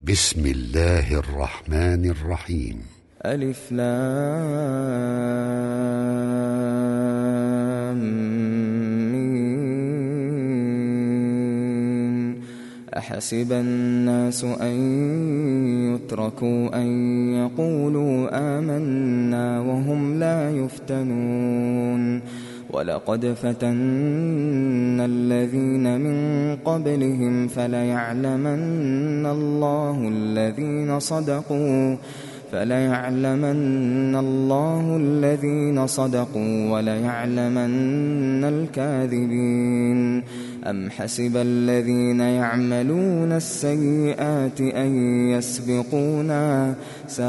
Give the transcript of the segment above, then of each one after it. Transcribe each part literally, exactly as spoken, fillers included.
بسم الله الرحمن الرحيم. ألف لام ميم. أحسب الناس أن يتركوا أن يقولوا آمنا وهم لا يفتنون ولقد فتنا الذين من قبلهم فليعلمن الله الذين صدقوا فليعلمن الله الذين صدقوا وليعلمن الكاذبين. أم حسب الذين يعملون السيئات أن يسبقونا ساء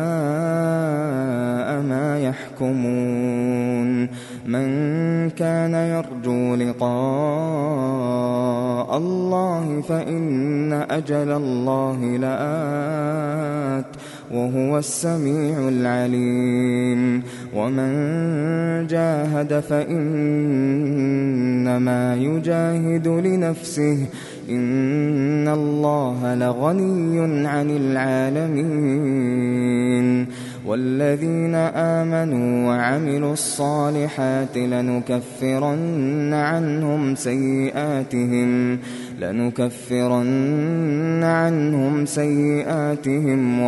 ما يحكمون. من كان يرجو لقاء الله فإن أجل الله لآت وهو السميع العليم. ومن جاهد فإنما يجاهد لنفسه إن الله لغني عن العالمين. والذين آمنوا وعملوا الصالحات لنكفرن عنهم سيئاتهم لنكفرن عنهم سيئاتهم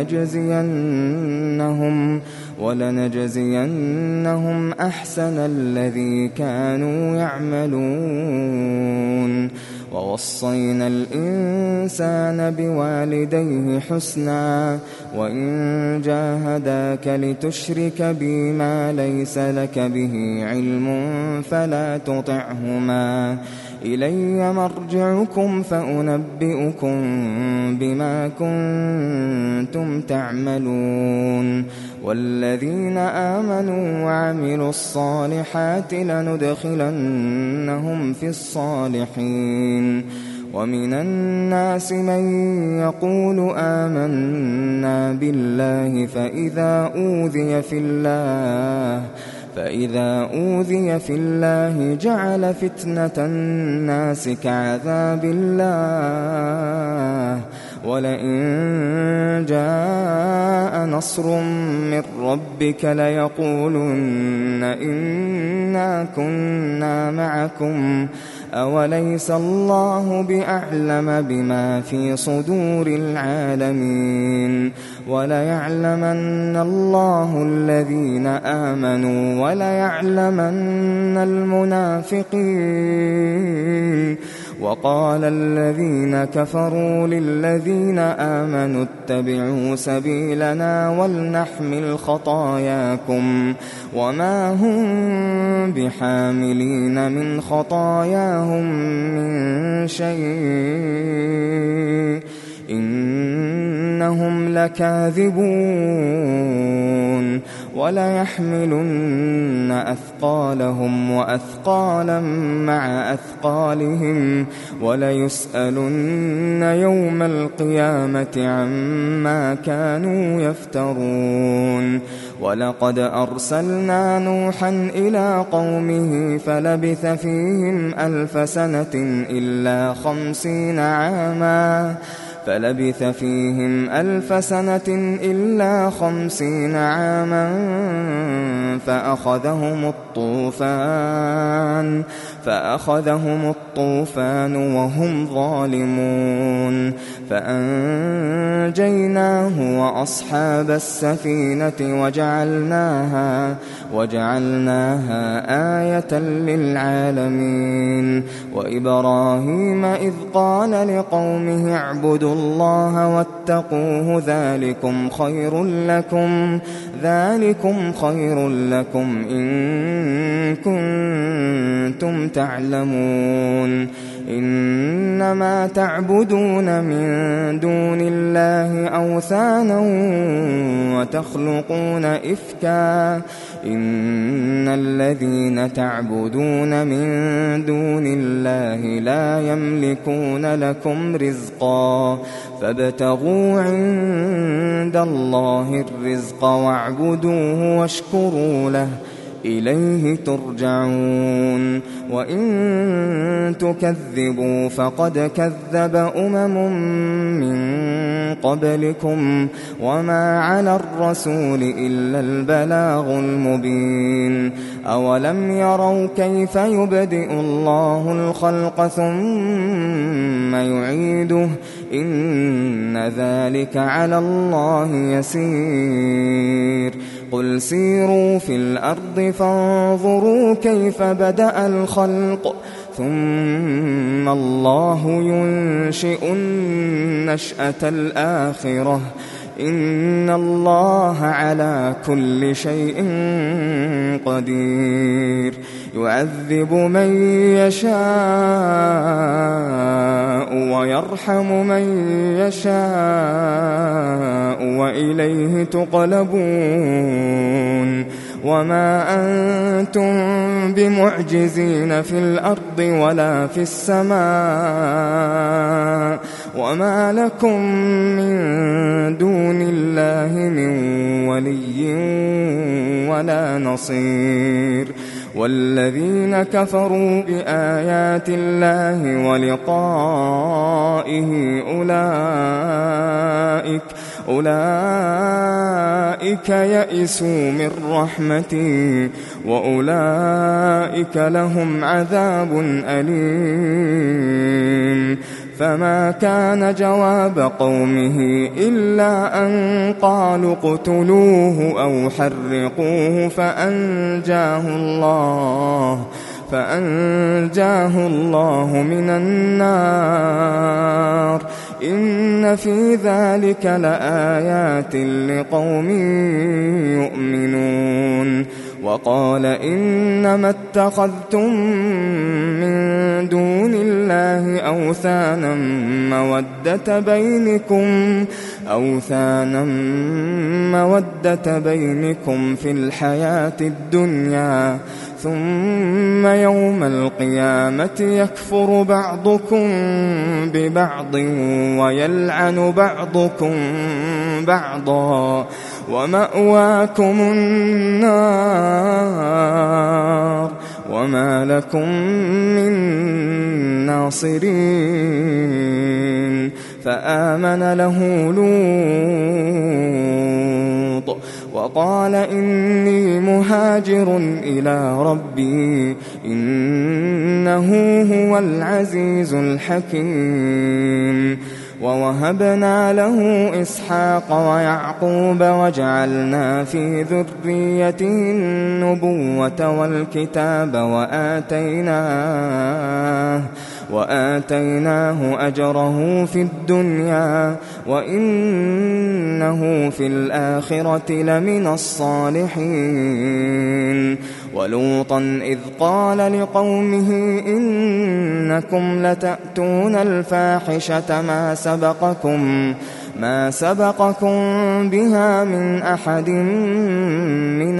ولنجزينهم ولنجزينهم أحسن الذي كانوا يعملون. ووصينا الإنسان بوالديه حسنا وإن جاهداك لتشرك بي ما ليس لك به علم فلا تطعهما إلي مرجعكم فأنبئكم بما كنتم تعملون. والذين آمنوا وعملوا الصالحات لندخلنهم في الصالحين. ومن الناس من يقول آمنا بالله فإذا أوذي في الله فإذا أوذي في الله جعل فتنة الناس كعذاب الله ولئن جاء نصر من ربك ليقولن إنا كنا معكم أوليس الله بأعلم بما في صدور العالمين. وليعلمن الله الذين آمنوا وليعلمن المنافقين. وقال الذين كفروا للذين آمنوا اتبعوا سبيلنا ولنحمل خطاياكم وما هم بحاملين من خطاياهم من شيء إنهم لكاذبون. وليحملن أثقالهم وأثقالا مع أثقالهم وليسألن يوم القيامة عما كانوا يفترون. ولقد أرسلنا نوحا إلى قومه فلبث فيهم ألف سنة إلا خمسين عاما فلبث فيهم ألف سنة إلا خمسين عاما فأخذهم الطوفان فأخذهم الطوفان وهم ظالمون. فأنجيناه وأصحاب السفينة وجعلناها وجعلناها آية للعالمين. وإبراهيم إذ قال لقومه اعبدوا الله واتقوه ذلكم خير لكم ذلكم خير لكم إن كنتم تعلمون. إنما تعبدون من دون الله أوثانا وتخلقون إفكا إن الذين تعبدون من دون الله لا يملكون لكم رزقا فابتغوا عند الله الرزق واعبدوه واشكروا له إليه ترجعون. وإن تكذبوا فقد كذب أمم من قبلكم وما على الرسول إلا البلاغ المبين أولم يروا كيف يبدئ الله الخلق ثم يعيده إن ذلك على الله يسير قل سيروا في الأرض فانظروا كيف بدأ الخلق ثم الله ينشئ النشأة الآخرة إن الله على كل شيء قدير يعذب من يشاء ويرحم من يشاء وإليه تقلبون وما أنتم بمعجزين في الأرض ولا في السماء وما لكم من دون الله من ولي ولا نصير والذين كفروا بآيات الله ولقائه أولئك أولئك يئسوا من رحمتي وأولئك لهم عذاب أليم فما كان جواب قومه إلا أن قالوا اقتلوه أو حرقوه فأنجاه الله فأنجاه الله من النار إن في ذلك لآيات لقوم يؤمنون وقال إنما اتخذتم من دون الله أوثانا مودة بينكم أوثانا مودة بينكم في الحياة الدنيا ثم يوم القيامة يكفر بعضكم ببعض ويلعن بعضكم بعضا ومأواكم النار وما لكم من ناصرين فآمن له لوط وقال إني مهاجر إلى ربي إنه هو العزيز الحكيم ووهبنا له إسحاق ويعقوب وجعلنا في ذريته النبوة والكتاب وآتيناه وآتيناه أجره في الدنيا وإنه في الآخرة لمن الصالحين ولوطا إذ قال لقومه إنكم لتأتون الفاحشة ما سبقكم ما سبقكم بها من أحد من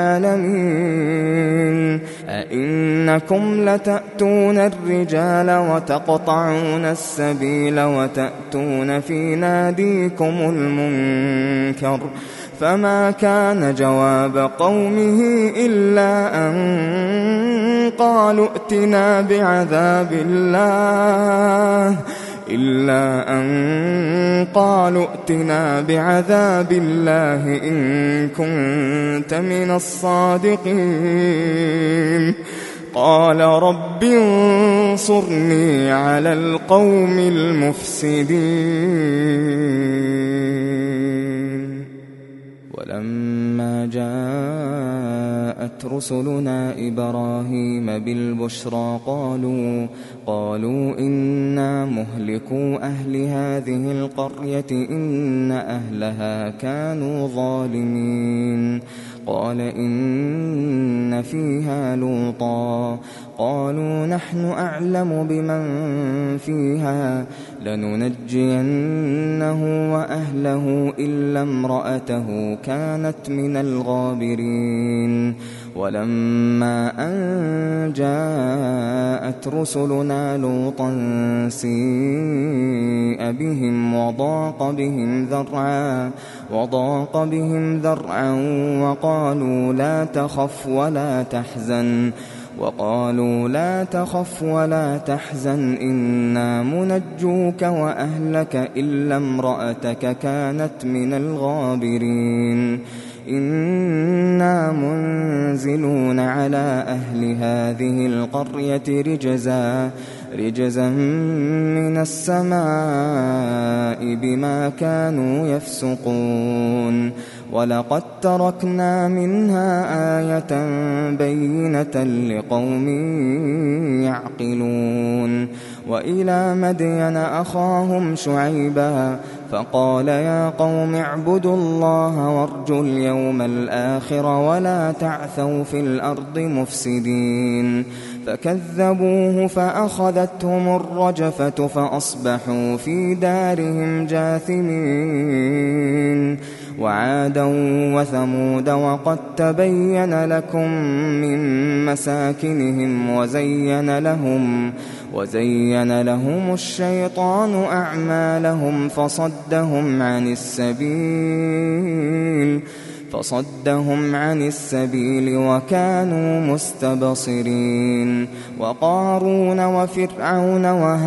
العالمين أئنكم لتأتون الرجال وتقطعون السبيل وتأتون في ناديكم المنكر فما كان جواب قومه إلا أن قالوا ائتنا بعذاب الله إلا أن قالوا ائتنا بعذاب الله إن كنت من الصادقين قال رب انصرني على القوم المفسدين ولما جاءت رسلنا إبراهيم بالبشرى قالوا قالوا إنا مهلكو أهل هذه القرية إن أهلها كانوا ظالمين قال إن فيها لوطا قالوا نحن أعلم بمن فيها لننجينه وأهله إلا امرأته كانت من الغابرين ولما أن جاءت رسلنا لوطا سيء بهم وضاق بهم ذرعا وضاق بهم ذرعا وقالوا لا تخف ولا تحزن وقالوا لا تخف ولا تحزن إنا منجوك وأهلك إلا امرأتك كانت من الغابرين إنا منزلون على أهل هذه القرية رجزا رجزا من السماء بما كانوا يفسقون ولقد تركنا منها آية بينة لقوم يعقلون وإلى مدين أخاهم شعيبا فقال يا قوم اعبدوا الله وارجوا اليوم الآخر ولا تعثوا في الأرض مفسدين فكذبوه فأخذتهم الرجفة فأصبحوا في دارهم جاثمين وعادا وثمود وقد تبين لكم من مساكنهم وزين لهم وزين لهم الشيطان أعمالهم فصدهم عن السبيل فصدهم عن السبيل وكانوا مستبصرين وقارون وفرعون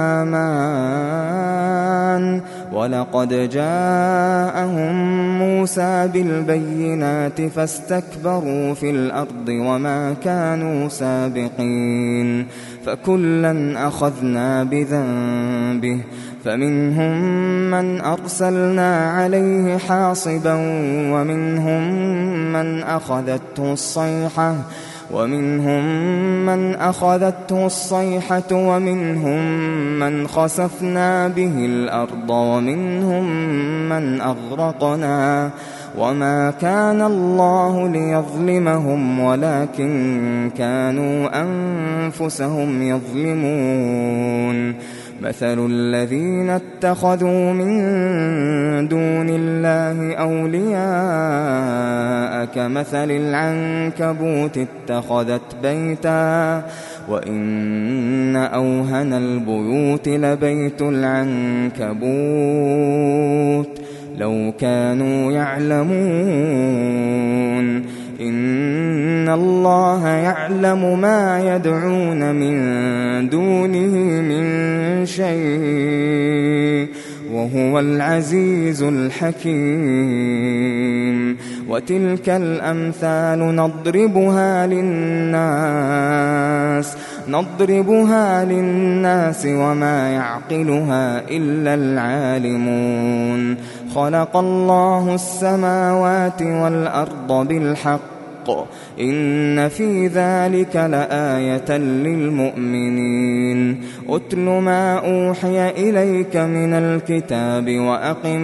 وهامان ولقد جاءهم موسى بالبينات فاستكبروا في الأرض وما كانوا سابقين فكلا أخذنا بذنبه فمنهم من أرسلنا عليه حاصبا ومنهم من أخذته الصيحة ومنهم من أخذته الصيحة ومنهم من خسفنا به الأرض ومنهم من أغرقنا وما كان الله ليظلمهم ولكن كانوا أنفسهم يظلمون مثل الذين اتخذوا من دون الله أولياء كمثل العنكبوت اتخذت بيتا وإن أوهن البيوت لبيت العنكبوت لو كانوا يعلمون إن الله يعلم ما يدعون من دونه من شيء وهو العزيز الحكيم وتلك الأمثال نضربها للناس نضربها للناس وما يعقلها إلا العالمون خلق الله السماوات والأرض بالحق إن في ذلك لآية للمؤمنين أتل ما أوحي إليك من الكتاب وأقم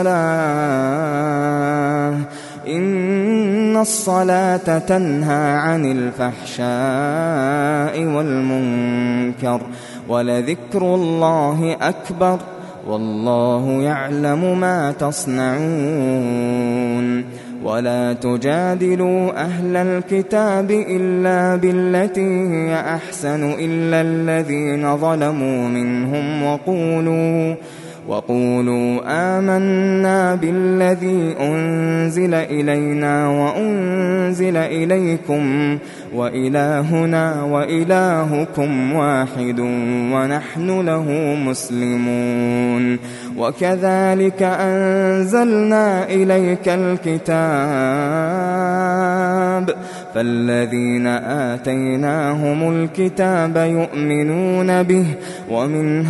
الصلاة إن الصلاة تنهى عن الفحشاء والمنكر ولذكر الله أكبر والله يعلم ما تصنعون ولا تجادلوا أهل الكتاب إلا بالتي هي أحسن إلا الذين ظلموا منهم وقولوا وقولوا آمنا بالذي أنزل إلينا وأنزل إليكم وإلهنا وإلهكم واحد ونحن له مسلمون وكذلك أنزلنا إليك الكتاب فالذين آتيناهم الكتاب يؤمنون به ومن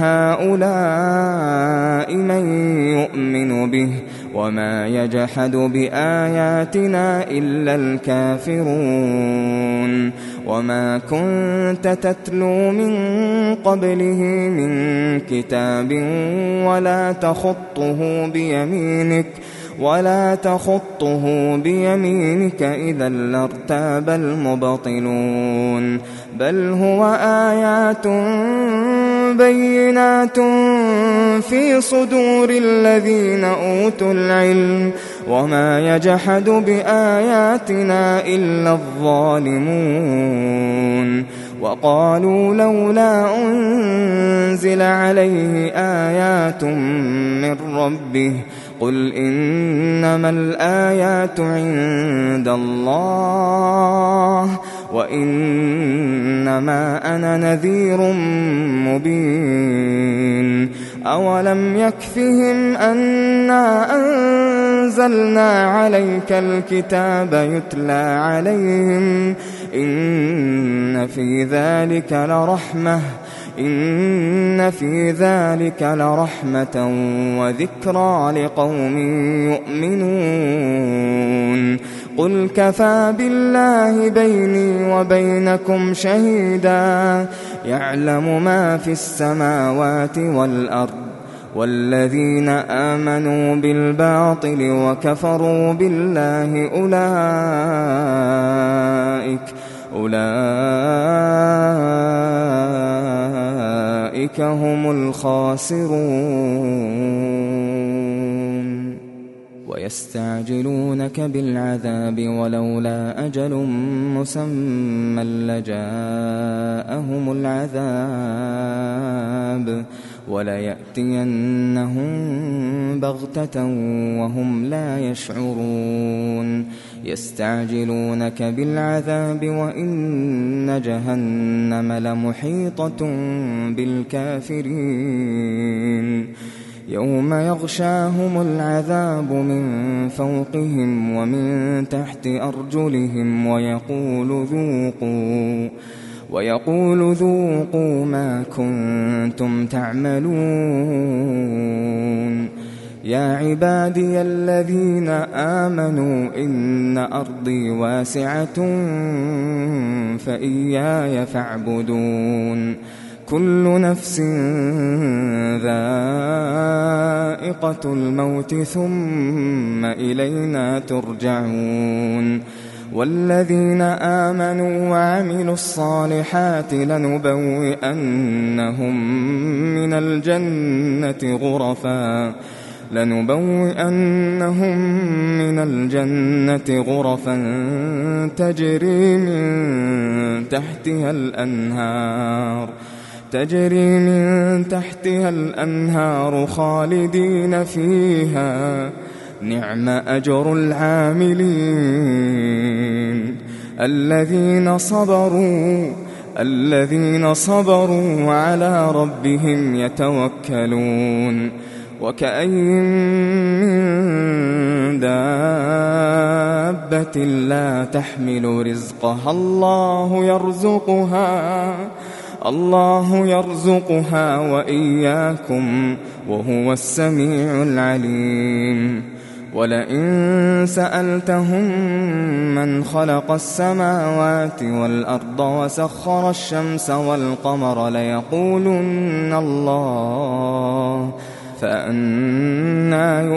هؤلاء من يؤمن به وما يجحد بآياتنا إلا الكافرون وما كنت تتلو من قبله من كتاب ولا تخطه بيمينك ولا تخطه بيمينك إذا لارتاب المبطلون بل هو آيات بينات في صدور الذين أوتوا العلم وما يجحد بآياتنا إلا الظالمون وقالوا لولا أنزل عليه آيات من ربه قل إنما الآيات عند الله وإنما أنا نذير مبين أولم يكفهم أنا أنزلنا عليك الكتاب يتلى عليهم إن في ذلك لرحمة إن في ذلك لرحمة وذكرى لقوم يؤمنون قل كفى بالله بيني وبينكم شهيدا يعلم ما في السماوات والأرض والذين آمنوا بالباطل وكفروا بالله أولئك أولئك هم الخاسرون ويستعجلونك بالعذاب ولولا أجل مسمى لجاءهم العذاب وليأتينهم بغتة وهم لا يشعرون يستعجلونك بالعذاب وإن جهنم لمحيطة بالكافرين يوم يغشاهم العذاب من فوقهم ومن تحت أرجلهم ويقول ذوقوا ويقول ذوقوا ما كنتم تعملون يا عبادي الذين آمنوا إن أرضي واسعة فإياي فاعبدون كل نفس ذائقة الموت ثم إلينا ترجعون والذين آمنوا وعملوا الصالحات لنبوئنهم من الجنة غرفا لنبوئنهم من الجنة غرفا تجري من تحتها الأنهار تجري من تحتها الأنهار خالدين فيها نعم أجر العاملين الذين صبروا الذين صبروا وعلى ربهم يتوكلون وكأين من دابة لا تحمل رزقها الله يرزقها الله يرزقها وإياكم وهو السميع العليم ولئن سألتهم من خلق السماوات والأرض وسخر الشمس والقمر ليقولن الله فأنى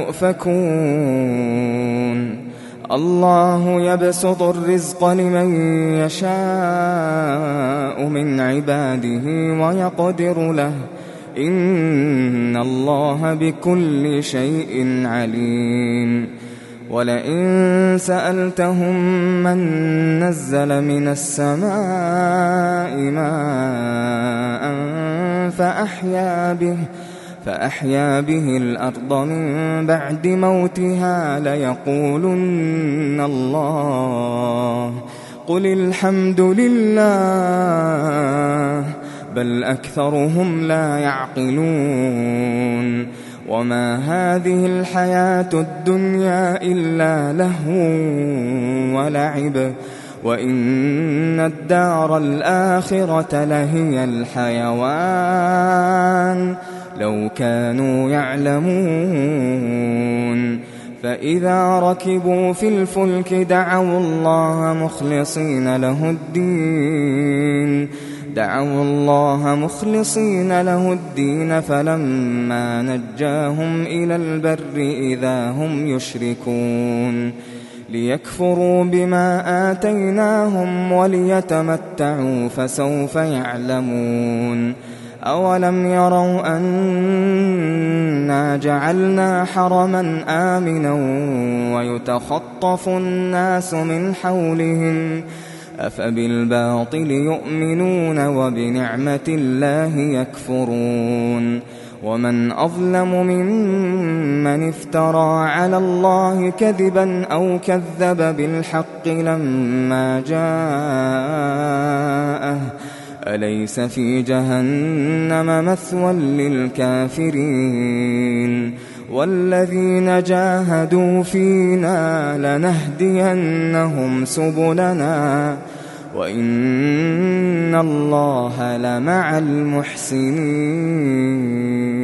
يؤفكون الله يبسط الرزق لمن يشاء من عباده ويقدر له إن الله بكل شيء عليم ولئن سألتهم من نزل من السماء ماء فأحيا به فأحيا به الأرض من بعد موتها ليقولن الله قل الحمد لله بل أكثرهم لا يعقلون وما هذه الحياة الدنيا إلا لهو ولعب وإن الدار الآخرة لهي الحيوان لو كانوا يعلمون فإذا ركبوا في الفلك دعوا الله مخلصين له الدين دعوا الله مخلصين له الدين فلما نجاهم إلى البر إذا هم يشركون ليكفروا بما آتيناهم وليتمتعوا فسوف يعلمون أولم يروا أنا جعلنا حرما آمنا ويتخطف الناس من حولهم أفبالباطل يؤمنون وبنعمة الله يكفرون ومن أظلم ممن افترى على الله كذبا أو كذب بالحق لما جاءه أليس في جهنم مثوى للكافرين والذين جاهدوا فينا لنهدينهم سبلنا وإن الله لمع المحسنين.